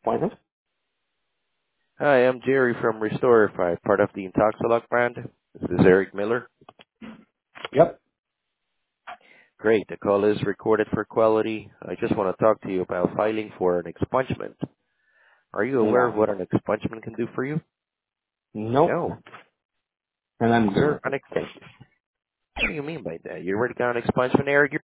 Why not? Hi, I'm Jerry from Restorify, part of the Intoxilock brand. This is Eric Miller. Yep. Great, the call is recorded for quality. I just want to talk to you about filing for an expungement. Are you aware of No. what an expungement can do for you? Nope. No. And I'm Sir, good. Thank you. what do you mean by that? You already got an expungement, Eric?